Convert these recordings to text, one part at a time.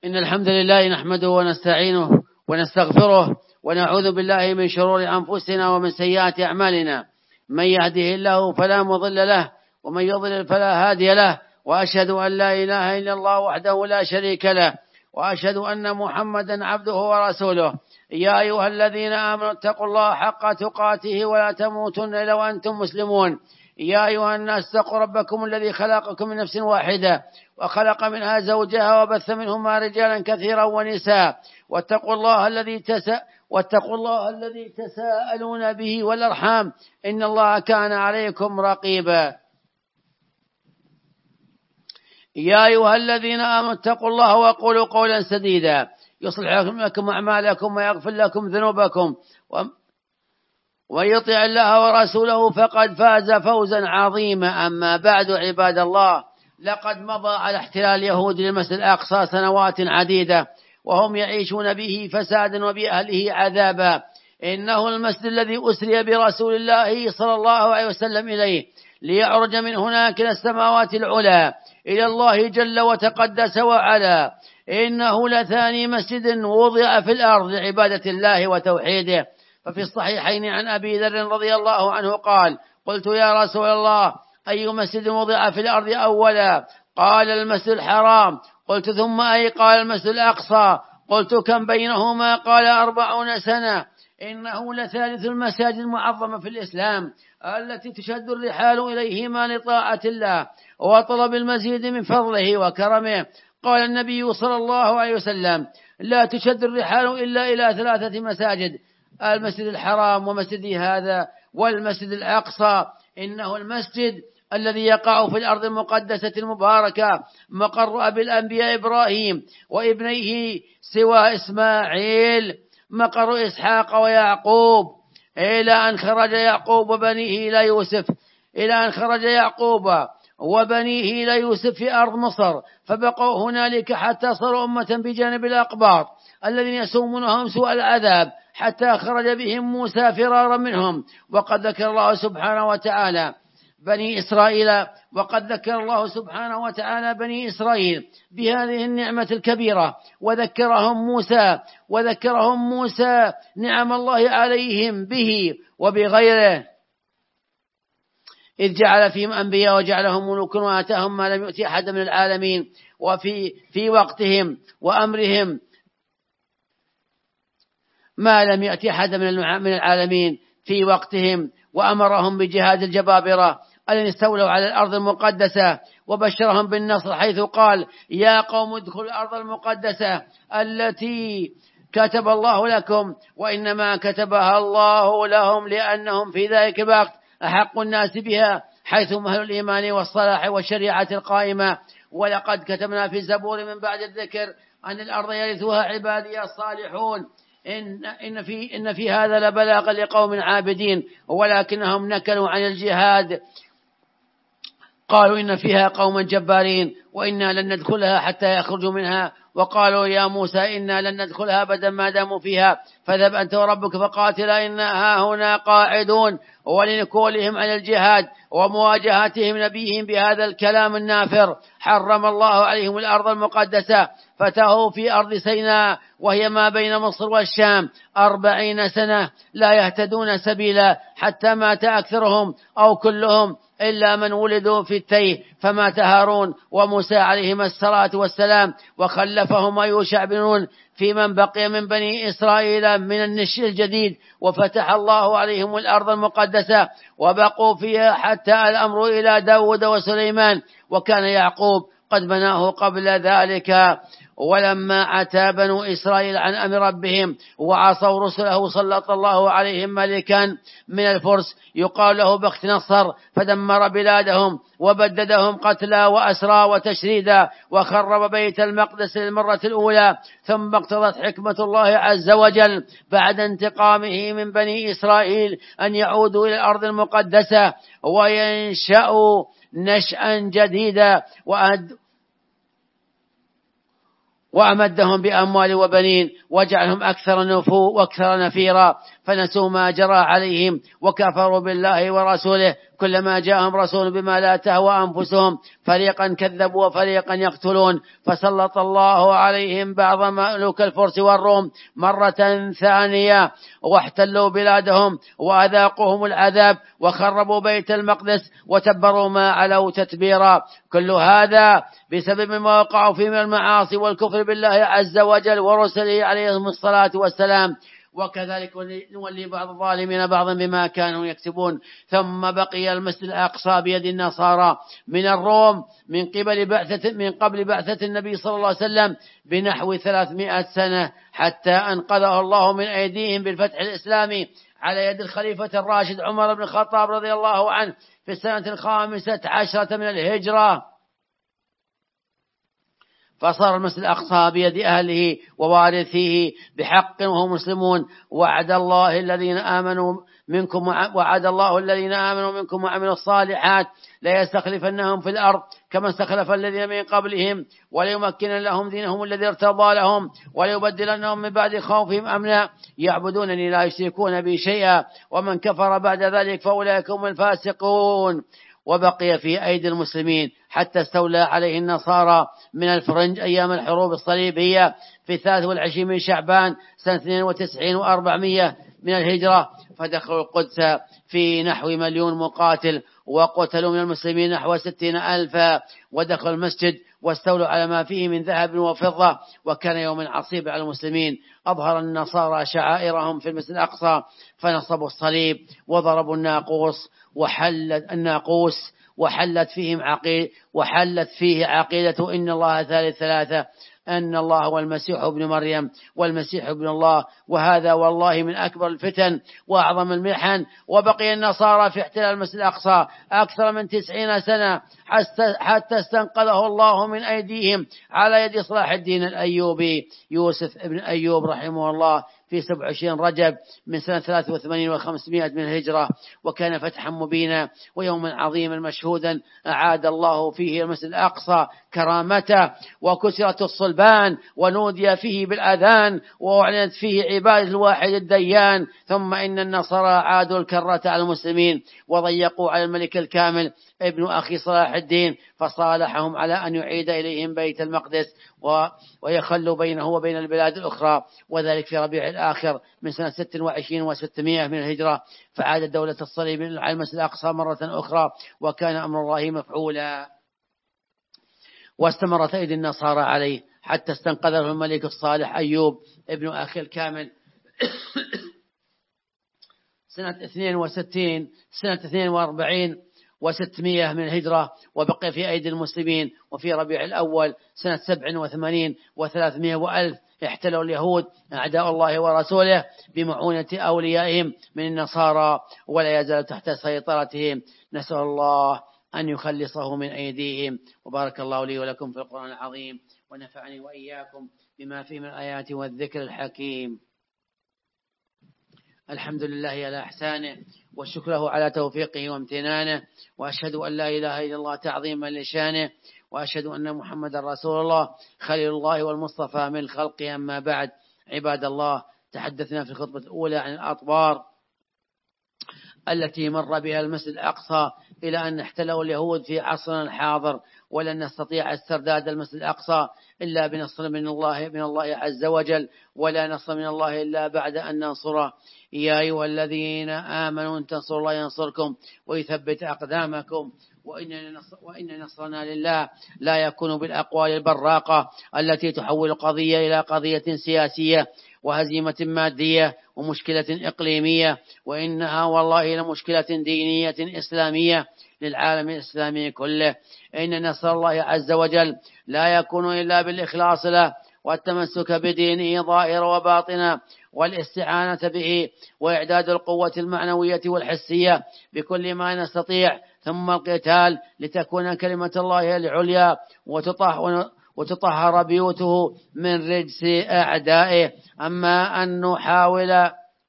إن الحمد لله نحمده ونستعينه ونستغفره ونعوذ بالله من شرور أنفسنا ومن سيئات أعمالنا. من يهده الله فلا مضل له ومن يضلل فلا هادي له، وأشهد أن لا إله إلا الله وحده لا شريك له، وأشهد أن محمدا عبده ورسوله. يا أيها الذين آمنوا اتقوا الله حق تقاته ولا تموتن إلا وأنتم مسلمون. يا أيها الناس اتقوا ربكم الذي خلقكم من نفس واحدة وخلق منها زوجها وبث منهما رجالا كثيرا ونساء، واتقوا الله الذي تساءلون به والأرحام، إن الله كان عليكم رقيبا. يا أيها الذين آمنوا اتقوا الله وقولوا قولا سديدا يصلح لكم أعمالكم ويغفر لكم ذنوبكم، ويطع الله ورسوله فقد فاز فوزا عظيما. أما بعد، عباد الله، لقد مضى على احتلال اليهود للمسجد الأقصى سنوات عديدة، وهم يعيشون به فسادا وبأهله عذابا. إنه المسجد الذي أسري برسول الله صلى الله عليه وسلم إليه ليعرج من هناك إلى السماوات العلى إلى الله جل وتقدس وعلا. إنه لثاني مسجد وضع في الأرض لعبادة الله وتوحيده. ففي الصحيحين عن أبي ذر رضي الله عنه قال: قلت يا رسول الله، أي مسجد وضع في الأرض أولا؟ قال: المسجد الحرام. قلت: ثم أي؟ قال: المسجد الأقصى. قلت: كم بينهما؟ قال: 40 سنة. إنه لثالث المساجد المعظمة في الإسلام التي تشد الرحال إليهما لطاعة الله وطلب المزيد من فضله وكرمه. قال النبي صلى الله عليه وسلم: لا تشد الرحال إلا إلى 3 مساجد: المسجد الحرام ومسجدي هذا والمسجد الأقصى. إنه المسجد الذي يقع في الأرض المقدسة المباركة، مقر أبي الأنبياء إبراهيم وابنيه سوى إسماعيل، مقر إسحاق ويعقوب، إلى أن خرج يعقوب وبنيه إلى يوسف في أرض مصر، فبقوا هنالك حتى صاروا أمة بجانب الأقباط الذين يسومونهم سوء العذاب، حتى خرج بهم موسى فرارا منهم. وقد ذكر الله سبحانه وتعالى بني إسرائيل بهذه النعمة الكبيرة، وذكرهم موسى نعم الله عليهم به وبغيره، إذ جعل فيهم أنبياء وجعلهم ملوكا وآتاهم ما لم يؤتي أحد من العالمين، وفي وقتهم وأمرهم ما لم يأتي أحد من العالمين في وقتهم، وأمرهم بجهاد الجبابرة الذين استولوا على الأرض المقدسة، وبشرهم بالنصر حيث قال: يا قوم ادخلوا الأرض المقدسة التي كتب الله لكم، وإنما كتبها الله لهم لأنهم في ذلك الوقت أحق الناس بها، حيث أهل الإيمان والصلاح والشريعة القائمة. ولقد كتبنا في الزبور من بعد الذكر أن الأرض يرثها عبادي الصالحون. إن في هذا لبلاغا لقوم عابدين، ولكنهم نكلوا عن الجهاد، قالوا إن فيها قوما جبارين وإنا لن ندخلها حتى يخرجوا منها. وقالوا يا موسى إنا لن ندخلها أبدا ما داموا فيها، فاذهب أنت وربك فقاتلا إنا هاهنا قاعدون. ولنكولهم عن الجهاد ومواجهتهم نبيهم بهذا الكلام النافر، حرم الله عليهم الأرض المقدسة، فتاهوا في أرض سيناء وهي ما بين مصر والشام 40 سنة لا يهتدون سبيلا، حتى مات أكثرهم أو كلهم إلا من ولدوا في التيه، فمات هارون وموسى عليهما الصلاة والسلام، وخلفهم يوشع بن نون في من بقي من بني إسرائيل من النشء الجديد، وفتح الله عليهم الأرض المقدسة وبقوا فيها حتى الأمر إلى داود وسليمان، وكان يعقوب قد بناه قبل ذلك. ولما عتى بنو إسرائيل عن أمر ربهم وعصوا رسله سلط الله عليهم ملكا من الفرس يقال له بخت نصر، فدمر بلادهم وبددهم قتلا وأسرى وتشريدا، وخرب بيت المقدس للمرة الأولى. ثم اقتضت حكمة الله عز وجل بعد انتقامه من بني إسرائيل أن يعودوا إلى الأرض المقدسة وينشأوا نشأا جديدا، وأمدهم بأموال وبنين، وجعلهم أكثر نفيرا، فنسوا ما جرى عليهم وكفروا بالله ورسوله. كلما جاءهم رسول بما لا تهوى أنفسهم فريقا كذبوا وفريقا يقتلون فسلط الله عليهم بعض ملوك الفرس والروم مرة ثانية واحتلوا بلادهم وأذاقوهم العذاب وخربوا بيت المقدس وتبروا ما علوا تتبيرا. كل هذا بسبب ما وقعوا فيه من المعاصي والكفر بالله عز وجل ورسله عليهم الصلاة والسلام. وكذلك نولي بعض الظالمين بعضا بما كانوا يكسبون. ثم بقي المسجد الأقصى بيد النصارى من الروم من قبل بعثة النبي صلى الله عليه وسلم بنحو 300 سنة حتى أنقذه الله من أيديهم بالفتح الإسلامي على يد الخليفة الراشد عمر بن الخطاب رضي الله عنه في السنة 15 من الهجرة. فصار المسجد الأقصى بيد أهله ووارثيه بحق وهم مسلمون. وعد الله الذين آمنوا منكم وعملوا الصالحات لا يستخلفنهم في الأرض كما استخلف الذين من قبلهم وليمكن لهم دينهم الذي ارتضى لهم وليبدلنهم من بعد خوفهم أمنا يعبدونني لا يشركون بي شيئا ومن كفر بعد ذلك فأولئك هم الفاسقون. وبقي في أيدي المسلمين حتى استولى عليه النصارى من الفرنج أيام الحروب الصليبية في 23 من شعبان سنة 92 و400 من الهجرة. فدخلوا القدس في نحو 1,000,000 مقاتل وقتلوا من المسلمين نحو 60,000 ودخلوا المسجد واستولوا على ما فيه من ذهب وفضة. وكان يوم عصيب على المسلمين. أظهر النصارى شعائرهم في المسجد الأقصى فنصبوا الصليب وضربوا الناقوس وحلت فيه عقيدة إن الله ثالث ثلاثة أن الله والمسيح ابن مريم والمسيح ابن الله. وهذا والله من أكبر الفتن وأعظم المحن. وبقي النصارى في احتلال المسجد الأقصى أكثر من 90 سنة حتى استنقذه الله من أيديهم على يد صلاح الدين الأيوبي يوسف ابن أيوب رحمه الله في 27 رجب من سنة 83 و500 من الهجرة. وكان فتحا مبينا ويوما عظيما مشهودا أعاد الله فيه المسجد الأقصى كرامته وكسرت الصلبان ونودي فيه بالأذان وأعلنت فيه عبادة الواحد الديان. ثم إن النصارى عادوا الكرة على المسلمين وضيقوا على الملك الكامل ابن أخي صلاح الدين فصالحهم على أن يعيد إليهم بيت المقدس ويخلوا بينه وبين البلاد الأخرى وذلك في ربيع الآخر من سنة 26 و600 من الهجرة. فعادت دولة الصليب على المسجد الأقصى مرة أخرى وكان أمر الله مفعولا. واستمرت أيدي النصارى عليه حتى استنقذه الملك الصالح أيوب ابن أخي الكامل سنة 42 و600 من الهجرة. وبقي في أيدي المسلمين. وفي ربيع الأول سنة 87 و300 وألف احتلوا اليهود أعداء الله ورسوله بمعونة أوليائهم من النصارى ولا يزال تحت سيطرتهم. نسأل الله أن يخلصه من أيديهم. وبارك الله لي ولكم في القرآن العظيم ونفعني وإياكم بما فيه من الآيات والذكر الحكيم. الحمد لله على إحسانه والشكر له على توفيقه وامتنانه وأشهد أن لا إله إلا الله تعظيما لشانه وأشهد أن محمد رسول الله خليل الله والمصطفى من خلقه. أما بعد عباد الله تحدثنا في الخطبة الأولى عن الأطوار التي مر بها المسجد الأقصى إلى أن احتله اليهود في عصرنا الحاضر ولن نستطيع استرداد المسجد الأقصى إلا بنصر من الله عز وجل ولا نصر من الله إلا بعد أن ننصره. يا أيها الذين آمنوا إن تنصروا الله ينصركم ويثبت أقدامكم. وإن نصرنا لله لا يكون بالأقوال البراقة التي تحول قضية إلى قضية سياسية وهزيمة مادية ومشكلة إقليمية وإنها والله لمشكلة دينية إسلامية للعالم الإسلامي كله. إن نصر الله عز وجل لا يكون إلا بالإخلاص له والتمسك بدينه ظاهرا وباطنا والاستعانة به وإعداد القوة المعنوية والحسية بكل ما نستطيع. ثم القتال لتكون كلمة الله العليا وتطهر بيوته من رجس أعدائه. أما أن نحاول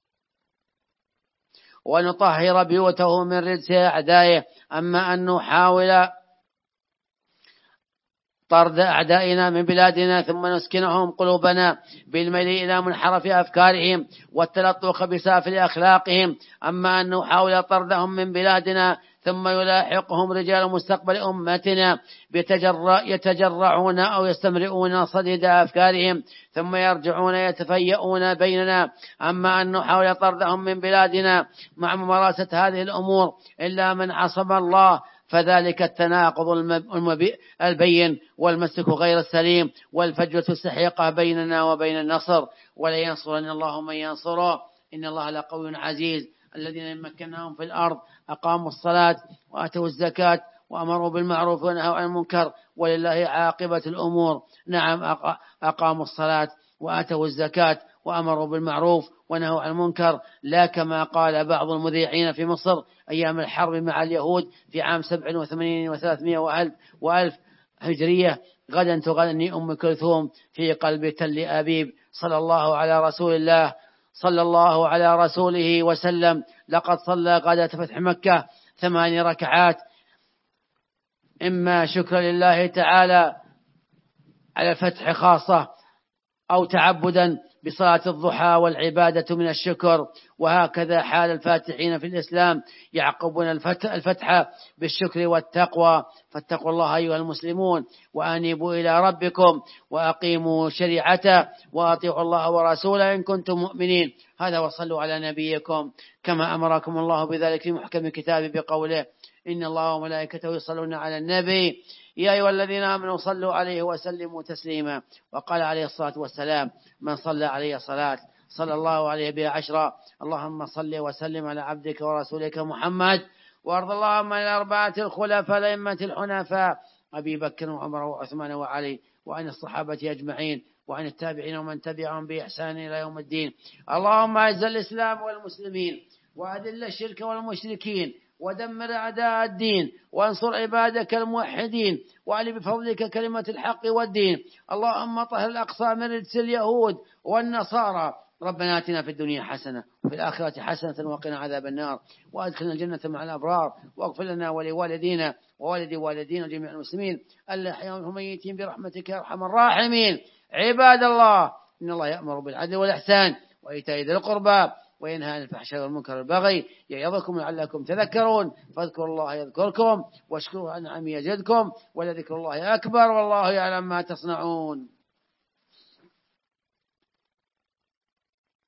ونطهر بيوته من رجس أعدائه أما أن نحاول طرد أعدائنا من بلادنا ثم نسكنهم قلوبنا بالميل إلى منحرف أفكارهم والتلطخ بسافل أخلاقهم. أما أن نحاول طردهم من بلادنا ثم يلاحقهم رجال مستقبل أمتنا يتجرعون أو يستمرئون صديد أفكارهم، ثم يرجعون يتفيئون بيننا. أما أن نحاول طردهم من بلادنا مع ممارسة هذه الأمور إلا من عصم الله، فذلك التناقض البين والمسلك غير السليم والفجوة السحيقة بيننا وبين النصر. ولينصرن الله من ينصره، إن الله لقوي عزيز. الذين مكناهم في الأرض أقاموا الصلاة وآتوا الزكاة وأمروا بالمعروف ونهوا عن المنكر ولله عاقبة الأمور. نعم، أقاموا الصلاة وآتوا الزكاة وأمروا بالمعروف ونهوا عن المنكر، لا كما قال بعض المذيعين في مصر أيام الحرب مع اليهود في عام 87 و300 وألف هجرية: غدا تغني أم كلثوم في قلب تل أبيب. صلى الله على رسول الله، صلى الله على رسوله وسلم. لقد صلى غداة فتح مكة 8 ركعات، إما شكرا لله تعالى على الفتح خاصة أو تعبدا بصلاة الضحى والعبادة من الشكر. وهكذا حال الفاتحين في الإسلام، يعقبون الفتح بالشكر والتقوى. فاتقوا الله أيها المسلمون وأنيبوا إلى ربكم وأقيموا شريعته وأطيعوا الله ورسوله إن كنتم مؤمنين. هذا، وصلوا على نبيكم كما أمركم الله بذلك في محكم كتابه بقوله: إن الله وملائكته يصلون على النبي يا أيها الذين آمنوا صلوا عليه وسلموا تسليما. وقال عليه الصلاة والسلام: من صلى عليه صلاة صلى الله عليه بها 10. اللهم صل وسلم على عبدك ورسولك محمد. وارض اللهم عن الأربعة الخلفاء الأئمة الحنفاء أبي بكر وعمر وعثمان وعلي، وعن الصحابة أجمعين، وعن التابعين ومن تبعهم بإحسان إلى يوم الدين. اللهم أعز الإسلام والمسلمين وأذل الشرك والمشركين ودمر أعداء الدين وانصر عبادك الموحدين وعلي بفضلك كلمة الحق والدين. اللهم طهر الأقصى من رجس اليهود والنصارى. ربنا آتنا في الدنيا حسنة وفي الآخرة حسنة وقنا عذاب النار وأدخلنا الجنة مع الأبرار واغفر لنا ولوالدينا ووالد والدينا وجميع المسلمين الأحياء والميتين برحمتك يا أرحم الراحمين. عباد الله، إن الله يأمر بالعدل والإحسان وإيتاء ذي القربى وينهى عن الفحشاء والمنكر والبغي يعظكم لعلكم تذكرون. فاذكروا الله يذكركم واشكروه على نعمه يزدكم ولذكر الله أكبر والله يعلم ما تصنعون.